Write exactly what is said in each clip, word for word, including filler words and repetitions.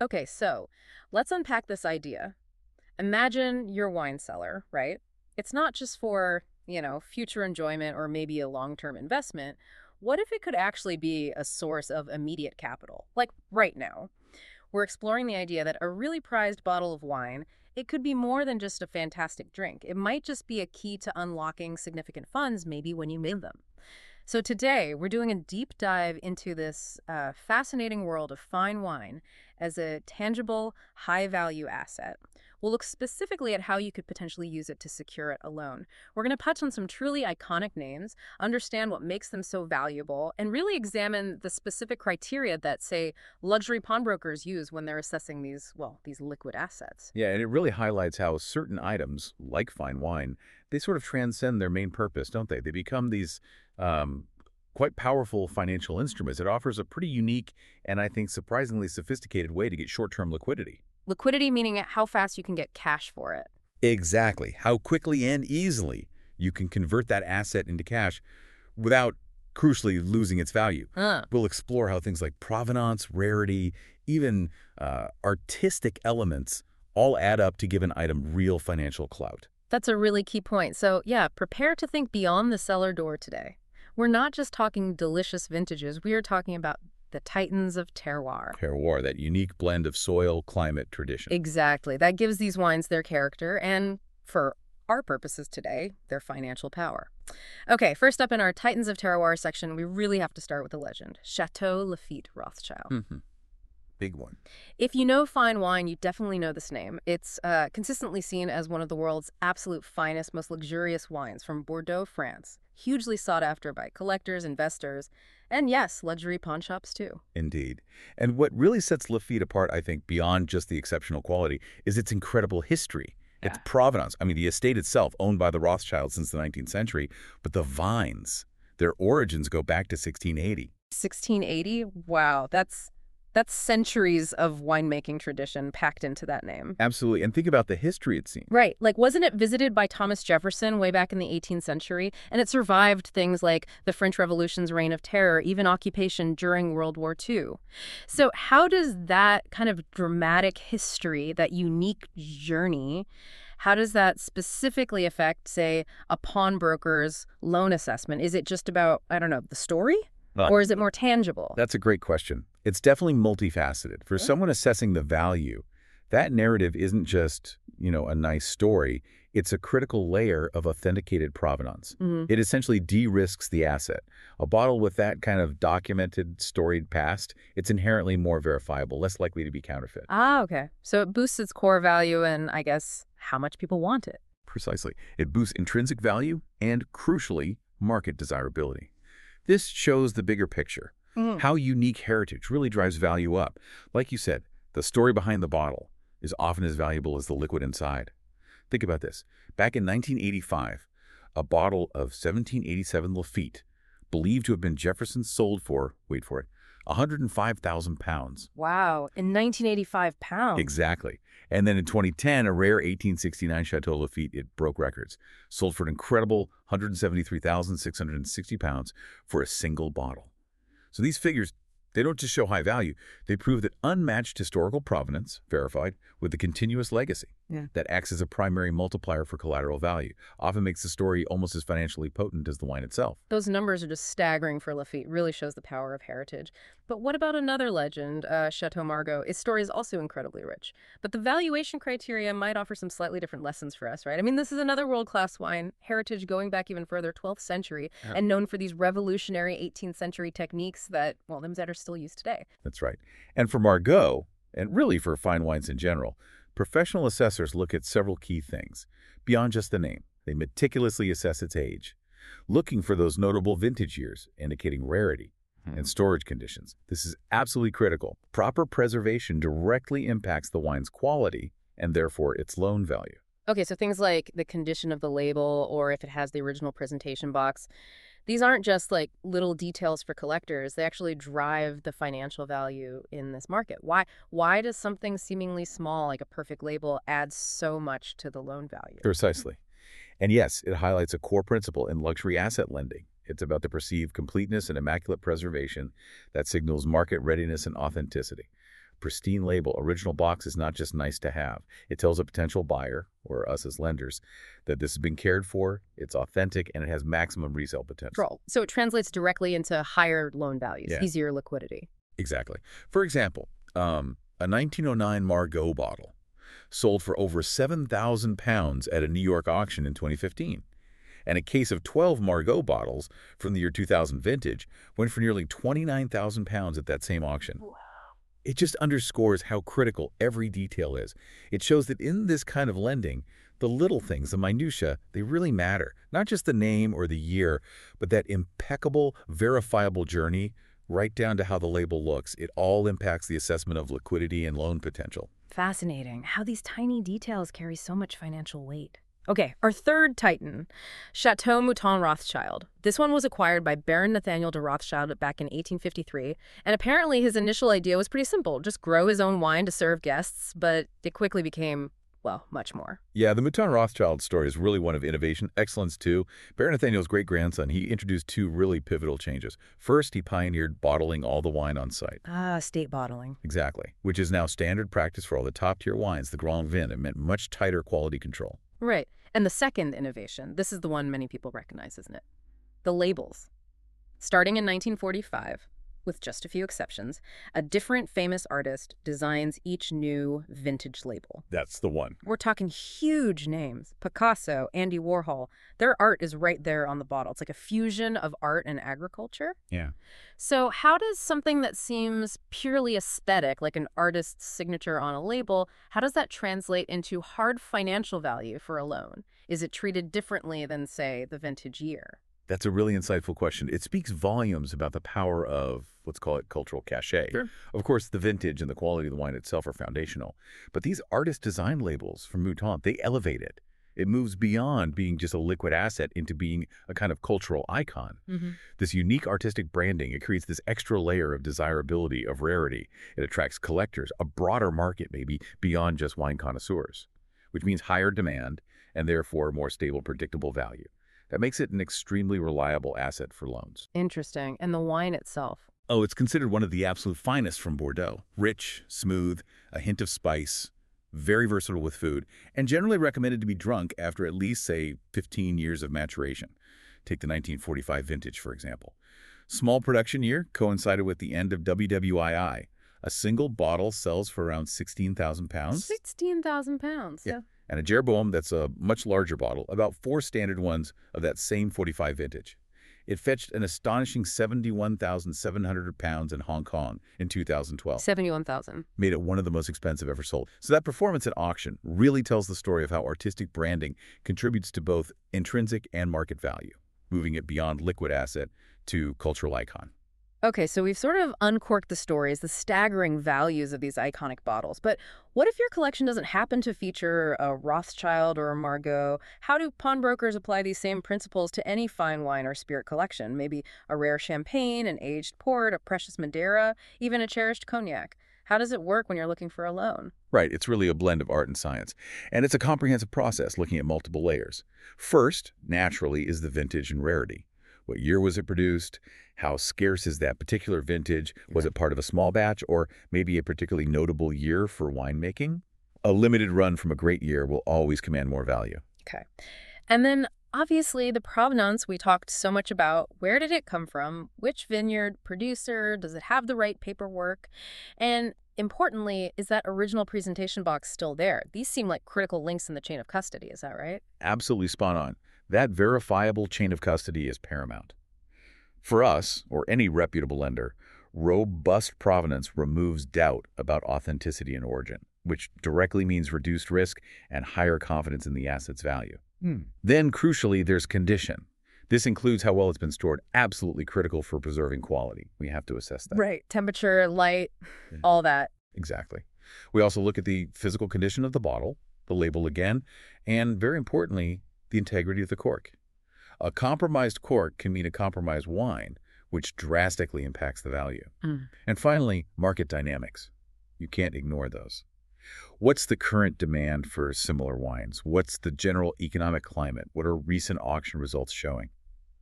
Okay, so let's unpack this idea. Imagine your wine cellar, right? It's not just for, you know, future enjoyment or maybe a long-term investment. What if it could actually be a source of immediate capital? Like right now, we're exploring the idea that a really prized bottle of wine, it could be more than just a fantastic drink. It might just be a key to unlocking significant funds maybe when you need them. So today, we're doing a deep dive into this uh, fascinating world of fine wine as a tangible, high-value asset. We'll look specifically at how you could potentially use it to secure it alone. We're going to touch on some truly iconic names, understand what makes them so valuable, and really examine the specific criteria that, say, luxury pawnbrokers use when they're assessing these, well, these liquid assets. Yeah, and it really highlights how certain items, like fine wine, they sort of transcend their main purpose, don't they? They become these um, quite powerful financial instruments. It offers a pretty unique and, I think, surprisingly sophisticated way to get short-term liquidity. Liquidity meaning how fast you can get cash for it. Exactly. How quickly and easily you can convert that asset into cash without, crucially, losing its value. Huh. We'll explore how things like provenance, rarity, even uh, artistic elements all add up to give an item real financial clout. That's a really key point. So, yeah, prepare to think beyond the cellar door today. We're not just talking delicious vintages. We are talking about the titans of terroir. Terroir, that unique blend of soil, climate, tradition. Exactly. That gives these wines their character and, for our purposes today, their financial power. Okay, first up in our Titans of Terroir section, we really have to start with a legend, Chateau Lafite Rothschild. Mm-hmm. Big one. If you know fine wine, you definitely know this name. It's uh, consistently seen as one of the world's absolute finest, most luxurious wines from Bordeaux, France. Hugely sought after by collectors, investors, and yes, luxury pawn shops too. Indeed. And what really sets Lafite apart, I think, beyond just the exceptional quality, is its incredible history. Yeah. Its provenance. I mean, the estate itself, owned by the Rothschilds since the nineteenth century, but the vines, their origins go back to sixteen eighty. sixteen eighty? Wow, that's that's centuries of winemaking tradition packed into that name. Absolutely. And think about the history it's seen. Right. Like, wasn't it visited by Thomas Jefferson way back in the eighteenth century? And it survived things like the French Revolution's reign of terror, even occupation during World War Two. So how does that kind of dramatic history, that unique journey, how does that specifically affect, say, a pawnbroker's loan assessment? Is it just about, I don't know, the story? Uh, Or is it more tangible? That's a great question. It's definitely multifaceted. For someone assessing the value, that narrative isn't just, you know, a nice story. It's a critical layer of authenticated provenance. Mhm. It essentially de-risks the asset. A bottle with that kind of documented, storied past, it's inherently more verifiable, less likely to be counterfeit. Ah, okay. So it boosts its core value and, I guess, how much people want it. Precisely. It boosts intrinsic value and, crucially, market desirability. This shows the bigger picture. Mhm. How unique heritage really drives value up. Like you said, the story behind the bottle is often as valuable as the liquid inside. Think about this. Back in nineteen eighty-five, a bottle of seventeen eighty-seven Lafite, believed to have been Jefferson, sold for, wait for it, one hundred five thousand pounds. Wow, in nineteen eighty-five pounds. Exactly. And then in twenty ten, a rare eighteen sixty-nine Chateau Lafite, it broke records. Sold for an incredible one hundred seventy-three thousand six hundred sixty pounds for a single bottle. So these figures, they don't just show high value. They prove that unmatched historical provenance, verified, with a continuous legacy, Yeah. that acts as a primary multiplier for collateral value, often makes the story almost as financially potent as the wine itself. Those numbers are just staggering for Lafite. Really shows the power of heritage. But what about another legend, uh, Chateau Margaux? Its story is also incredibly rich. But the valuation criteria might offer some slightly different lessons for us, right? I mean, this is another world-class wine, heritage going back even further, twelfth century, Yeah. and known for these revolutionary eighteenth century techniques that, well, them that are still used today. That's right. And for Margaux, and really for fine wines in general, professional assessors look at several key things. Beyond just the name, they meticulously assess its age, looking for those notable vintage years, indicating rarity, and storage conditions. This is absolutely critical. Proper preservation directly impacts the wine's quality and therefore its loan value. Okay, so things like the condition of the label or if it has the original presentation box, these aren't just like little details for collectors. They actually drive the financial value in this market. Why why does something seemingly small like a perfect label add so much to the loan value? Precisely. And yes, it highlights a core principle in luxury asset lending. It's about the perceived completeness and immaculate preservation that signals market readiness and authenticity. Pristine label, original box is not just nice to have. It tells a potential buyer, or us as lenders, that this has been cared for, it's authentic, and it has maximum resale potential. Control. So it translates directly into higher loan values, Yeah. easier liquidity. Exactly. For example, um, a nineteen oh nine Margaux bottle sold for over seven thousand pounds at a New York auction in twenty fifteen. And a case of twelve Margaux bottles from the year two thousand vintage went for nearly twenty-nine thousand pounds at that same auction. Wow. It just underscores how critical every detail is. It shows that in this kind of lending, the little things, the minutiae, they really matter. Not just the name or the year, but that impeccable, verifiable journey right down to how the label looks. It all impacts the assessment of liquidity and loan potential. Fascinating how these tiny details carry so much financial weight. Okay, our third titan, Chateau Mouton Rothschild. This one was acquired by Baron Nathaniel de Rothschild back in eighteen fifty-three, and apparently his initial idea was pretty simple, just grow his own wine to serve guests, but it quickly became, well, much more. Yeah, the Mouton Rothschild story is really one of innovation, excellence too. Baron Nathaniel's great-grandson, he introduced two really pivotal changes. First, he pioneered bottling all the wine on site. Ah, state bottling. Exactly, which is now standard practice for all the top-tier wines, the Grand Vin. It meant much tighter quality control. Right. And the second innovation, this is the one many people recognize, isn't it? The labels. Starting in nineteen forty-five, with just a few exceptions, a different famous artist designs each new vintage label. That's the one. We're talking huge names. Picasso, Andy Warhol. Their art is right there on the bottle. It's like a fusion of art and agriculture. Yeah. So how does something that seems purely aesthetic, like an artist's signature on a label, how does that translate into hard financial value for a loan? Is it treated differently than, say, the vintage year? That's a really insightful question. It speaks volumes about the power of, let's call it, cultural cachet. Sure. Of course, the vintage and the quality of the wine itself are foundational. But these artist design labels from Mouton, they elevate it. It moves beyond being just a liquid asset into being a kind of cultural icon. Mm-hmm. This unique artistic branding, it creates this extra layer of desirability, of rarity. It attracts collectors, a broader market maybe beyond just wine connoisseurs, which means higher demand and therefore more stable, predictable value. That makes it an extremely reliable asset for loans. Interesting. And the wine itself? Oh, it's considered one of the absolute finest from Bordeaux. Rich, smooth, a hint of spice, very versatile with food, and generally recommended to be drunk after at least, say, fifteen years of maturation. Take the nineteen forty-five vintage, for example. Small production year coincided with the end of W W I I. A single bottle sells for around sixteen thousand pounds. sixteen thousand pounds. Yeah. And a Jeroboam, that's a much larger bottle, about four standard ones of that same forty-five vintage. It fetched an astonishing seventy-one thousand seven hundred pounds in Hong Kong in two thousand twelve. seventy-one thousand. Made it one of the most expensive ever sold. So that performance at auction really tells the story of how artistic branding contributes to both intrinsic and market value, moving it beyond liquid asset to cultural icon. Okay, so we've sort of uncorked the stories, the staggering values of these iconic bottles. But what if your collection doesn't happen to feature a Rothschild or a Margaux? How do pawnbrokers apply these same principles to any fine wine or spirit collection? Maybe a rare champagne, an aged port, a precious Madeira, even a cherished cognac. How does it work when you're looking for a loan? Right, it's really a blend of art and science. And it's a comprehensive process looking at multiple layers. First, naturally, is the vintage and rarity. What year was it produced? How scarce is that particular vintage? Was it part of a small batch or maybe a particularly notable year for winemaking? A limited run from a great year will always command more value. Okay. And then obviously the provenance we talked so much about. Where did it come from? Which vineyard, producer? Does it have the right paperwork? And importantly, is that original presentation box still there? These seem like critical links in the chain of custody. Is that right? Absolutely spot on. That verifiable chain of custody is paramount. For us, or any reputable lender, robust provenance removes doubt about authenticity and origin, which directly means reduced risk and higher confidence in the asset's value. Hmm. Then, crucially, there's condition. This includes how well it's been stored, absolutely critical for preserving quality. We have to assess that. Right. Temperature, light, yeah. all that. Exactly. We also look at the physical condition of the bottle, the label again, and very importantly, the integrity of the cork. A compromised cork can mean a compromised wine, which drastically impacts the value. Mm. And finally, market dynamics. You can't ignore those. What's the current demand for similar wines? What's the general economic climate? What are recent auction results showing?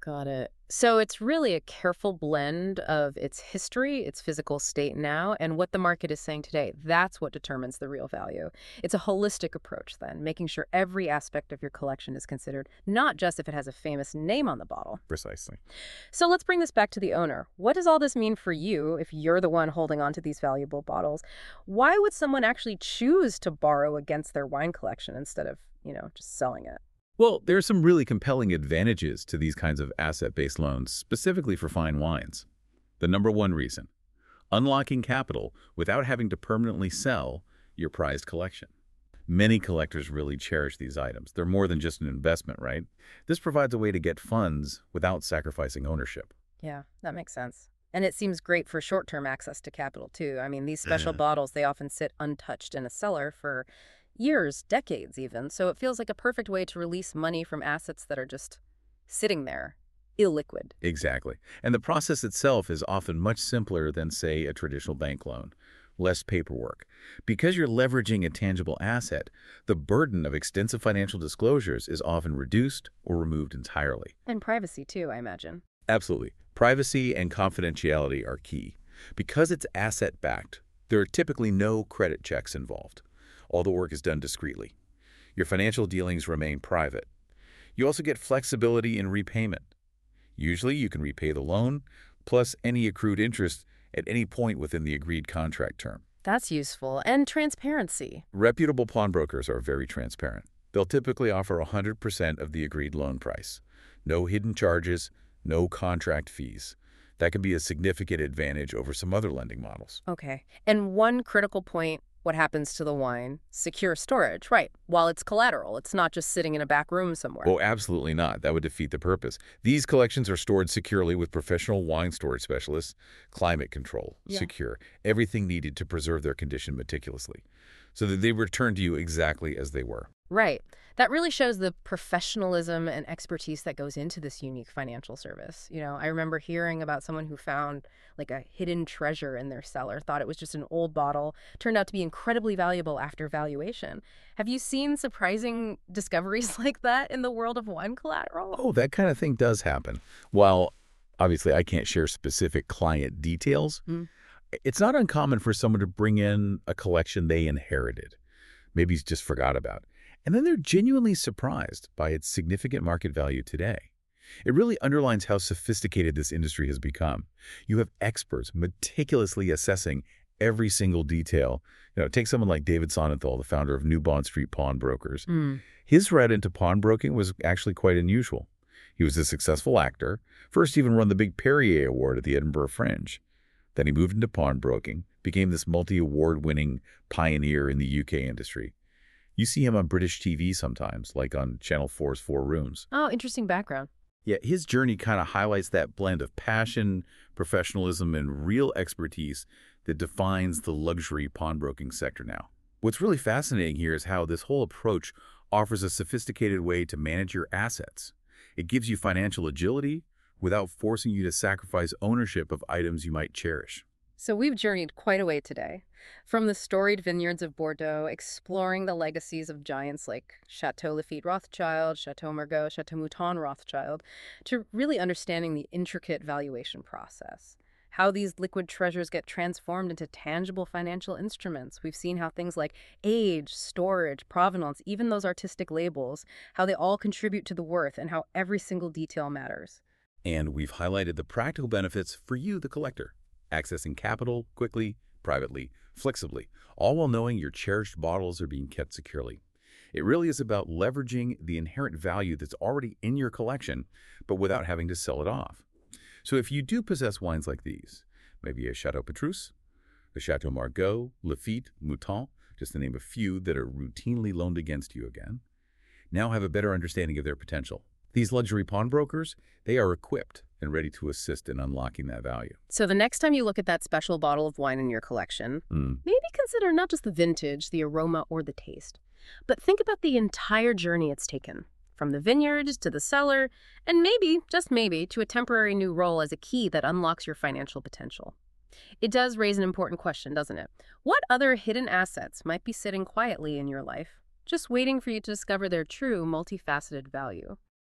Got it. So it's really a careful blend of its history, its physical state now, and what the market is saying today. That's what determines the real value. It's a holistic approach then, making sure every aspect of your collection is considered, not just if it has a famous name on the bottle. Precisely. So let's bring this back to the owner. What does all this mean for you if you're the one holding on to these valuable bottles? Why would someone actually choose to borrow against their wine collection instead of, you know, just selling it? Well, there are some really compelling advantages to these kinds of asset-based loans, specifically for fine wines. The number one reason, unlocking capital without having to permanently sell your prized collection. Many collectors really cherish these items. They're more than just an investment, right? This provides a way to get funds without sacrificing ownership. Yeah, that makes sense. And it seems great for short-term access to capital, too. I mean, these special bottles, they often sit untouched in a cellar for years, decades even. So it feels like a perfect way to release money from assets that are just sitting there, illiquid. Exactly. And the process itself is often much simpler than, say, a traditional bank loan. Less paperwork. Because you're leveraging a tangible asset, the burden of extensive financial disclosures is often reduced or removed entirely. And privacy, too, I imagine. Absolutely. Privacy and confidentiality are key. Because it's asset-backed, there are typically no credit checks involved. All the work is done discreetly. Your financial dealings remain private. You also get flexibility in repayment. Usually, you can repay the loan, plus any accrued interest at any point within the agreed contract term. That's useful. And transparency. Reputable pawnbrokers are very transparent. They'll typically offer one hundred percent of the agreed loan price. No hidden charges, no contract fees. That can be a significant advantage over some other lending models. Okay. And one critical point, what happens to the wine? Secure storage, right. While it's collateral, it's not just sitting in a back room somewhere. Oh, absolutely not. That would defeat the purpose. These collections are stored securely with professional wine storage specialists, climate control, Yeah. secure, everything needed to preserve their condition meticulously, so that they return to you exactly as they were. Right. That really shows the professionalism and expertise that goes into this unique financial service. You know, I remember hearing about someone who found like a hidden treasure in their cellar, thought it was just an old bottle, turned out to be incredibly valuable after valuation. Have you seen surprising discoveries like that in the world of wine collateral? Oh, that kind of thing does happen. While obviously I can't share specific client details, Mm. it's not uncommon for someone to bring in a collection they inherited, maybe just forgot about, and then they're genuinely surprised by its significant market value today. It really underlines how sophisticated this industry has become. You have experts meticulously assessing every single detail. You know, take someone like David Sonnenthal, the founder of New Bond Street Pawnbrokers. Mm. His route into pawnbroking was actually quite unusual. He was a successful actor, first even won the big Perrier Award at the Edinburgh Fringe. Then he moved into pawnbroking, became this multi-award winning pioneer in the U K industry. You see him on British T V sometimes, like on Channel four's Four Rooms. Oh, interesting background. Yeah, his journey kind of highlights that blend of passion, professionalism, and real expertise that defines the luxury pawnbroking sector now. What's really fascinating here is how this whole approach offers a sophisticated way to manage your assets. It gives you financial agility without forcing you to sacrifice ownership of items you might cherish. So we've journeyed quite a way today. From the storied vineyards of Bordeaux, exploring the legacies of giants like Chateau Lafite Rothschild, Chateau Margaux, Chateau Mouton Rothschild, to really understanding the intricate valuation process. How these liquid treasures get transformed into tangible financial instruments. We've seen how things like age, storage, provenance, even those artistic labels, how they all contribute to the worth and how every single detail matters. And we've highlighted the practical benefits for you, the collector. Accessing capital quickly, privately, flexibly, all while knowing your cherished bottles are being kept securely. It really is about leveraging the inherent value that's already in your collection, but without having to sell it off. So if you do possess wines like these, maybe a Chateau Petrus, a Chateau Margaux, Lafite, Mouton, just to name a few that are routinely loaned against you again, now have a better understanding of their potential. These luxury pawnbrokers, they are equipped and ready to assist in unlocking that value. So the next time you look at that special bottle of wine in your collection, Mm. maybe consider not just the vintage, the aroma, or the taste, but think about the entire journey it's taken, from the vineyards to the cellar, and maybe, just maybe, to a temporary new role as a key that unlocks your financial potential. It does raise an important question, doesn't it? What other hidden assets might be sitting quietly in your life, just waiting for you to discover their true, multifaceted value?